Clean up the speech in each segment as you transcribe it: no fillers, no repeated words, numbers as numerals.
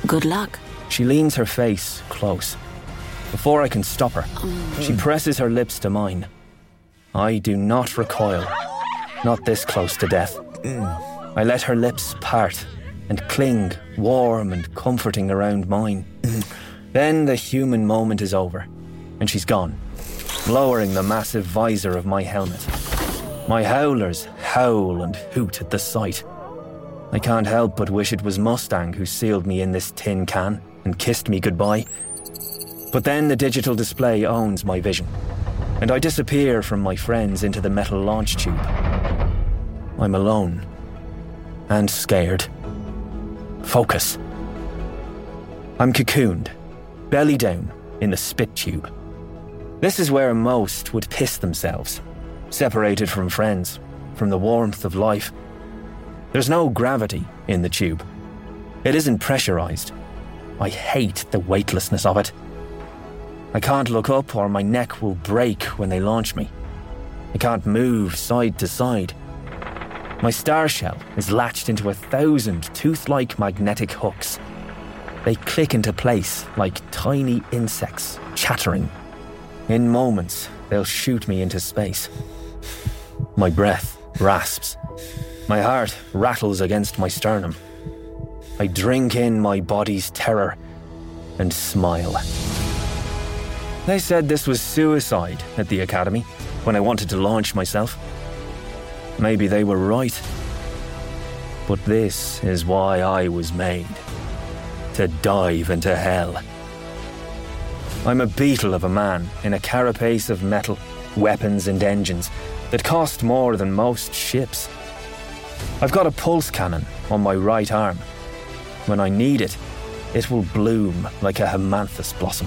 Good luck. She leans her face close. Before I can stop her, she presses her lips to mine. I do not recoil. Not this close to death. I let her lips part and cling, warm and comforting around mine. Then the human moment is over, and she's gone, lowering the massive visor of my helmet. My howlers howl and hoot at the sight. I can't help but wish it was Mustang who sealed me in this tin can and kissed me goodbye. But then the digital display owns my vision, and I disappear from my friends into the metal launch tube. I'm alone and scared. Focus. I'm cocooned, belly down in the spit tube. This is where most would piss themselves, separated from friends, from the warmth of life. There's no gravity in the tube. It isn't pressurized. I hate the weightlessness of it. I can't look up or my neck will break when they launch me. I can't move side to side. My star shell is latched into 1,000 tooth-like magnetic hooks. They click into place like tiny insects chattering. In moments, they'll shoot me into space. My breath rasps. My heart rattles against my sternum. I drink in my body's terror and smile. They said this was suicide at the academy when I wanted to launch myself. Maybe they were right. But this is why I was made. To dive into hell. I'm a beetle of a man in a carapace of metal, weapons and engines that cost more than most ships. I've got a pulse cannon on my right arm. When I need it, it will bloom like a hemathus blossom.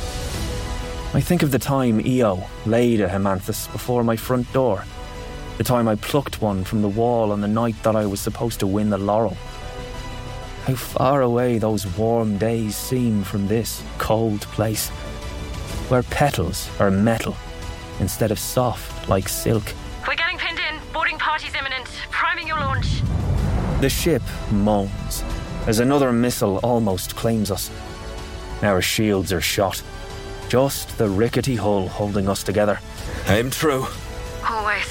I think of the time Io laid a hemathus before my front door. The time I plucked one from the wall on the night that I was supposed to win the laurel. How far away those warm days seem from this cold place, where petals are metal instead of soft like silk. We're getting pinned in. Boarding party's imminent. Priming your launch. The ship moans as another missile almost claims us. Our shields are shot. Just the rickety hull holding us together. Aim true. Always.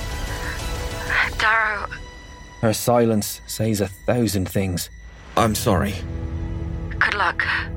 Darrow. Her silence says 1,000 things. I'm sorry. Good luck.